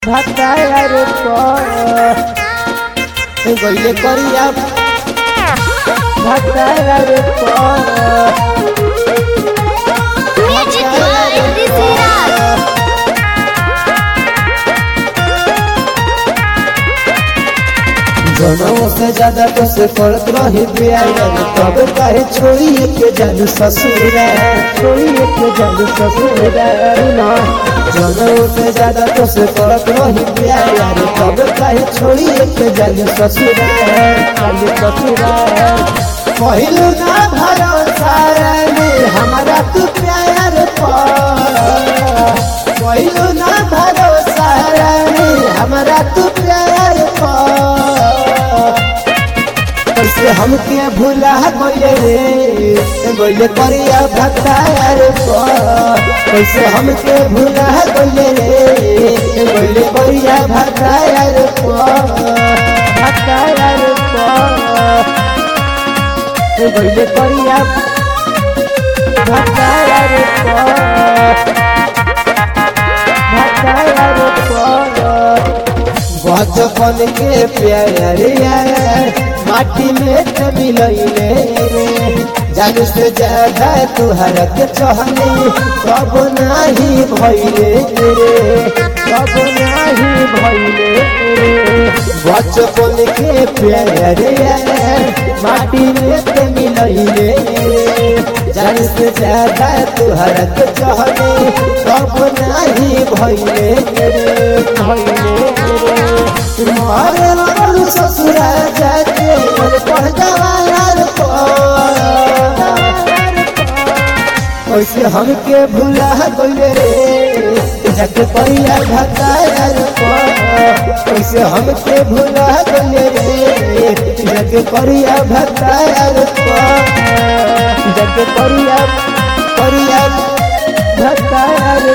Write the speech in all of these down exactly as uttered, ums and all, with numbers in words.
भटायर गईले करिया भटायर जनों से ज्यादा तो से करत रही प्यार तब कहे छोड़िए के जालू ससुरा छोड़िए के जालू ससुरा जनों से ज्यादा तो से करत रही प्यार तब कहे छोड़िए के जालू ससुरा जालू ससुरा पहिलू ना भरोसा रे हमारा तू प्यार पर पहिलू ना भरोसा रे हमारा तू प्यार पर कैसे हमके भूला गइले रे गइले करिया भटायर कैसे हमके भूला गइले रे गइले करिया भटायर भटायर गइले करिया भटायर भटायर बचपन के प्यार माटी में मिलैले रे जानू से ज्यादा तुहरा के चाहने सब नहीं भइले रे सब नहीं भइले रे बचपन के प्यार माटी में मिलैले रे जानू से ज्यादा तुहरा के चाहने सब नहीं भइले रे भइले रे मारे ससुरा जाके कैसे हमके भूला गइले रे जाके करिया भटायर कैसे हमके भूला गइले रे जाके करिया भटायर जाके करिया करिया भटायर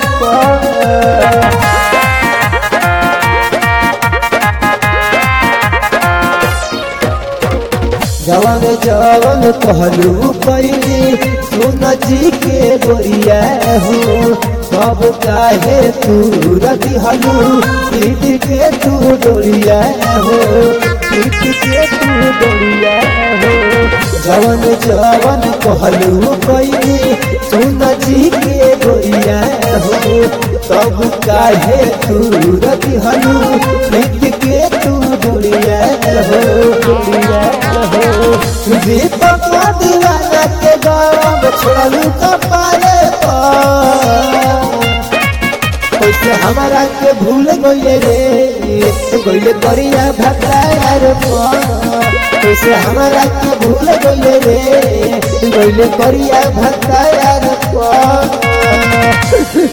जवान जवान कहलू पहली सुन जी के गोरिया हो सब काहे तू रति हलू पीट के तू डोरिया हो पीट के तू डोरिया हो जवान जवान कहलू पहली सुन जी के गोरिया हो सब काहे तू रति हलू पीट के तू डोरिया हो डोरिया हो दीपक दीवाना के गाँव छोड़लू कपारे कैसे हमारा के भूल गइले रे गइले करिया भटायर कैसे हमारा के भूल गइले रे गइले करिया भटायर